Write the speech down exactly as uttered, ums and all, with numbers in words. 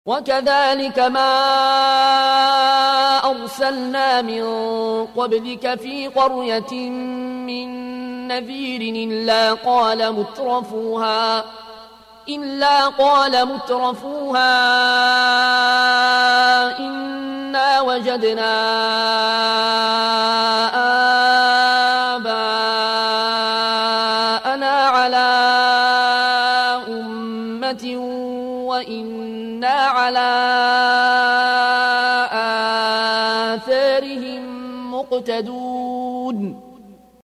وكذلك ما أرسلنا من قبلك في قرية من نذير إلا قال مترفوها إلا قال مترفوها إنا وجدنا آباءنا على أمة وإنا على آثارهم مقتدون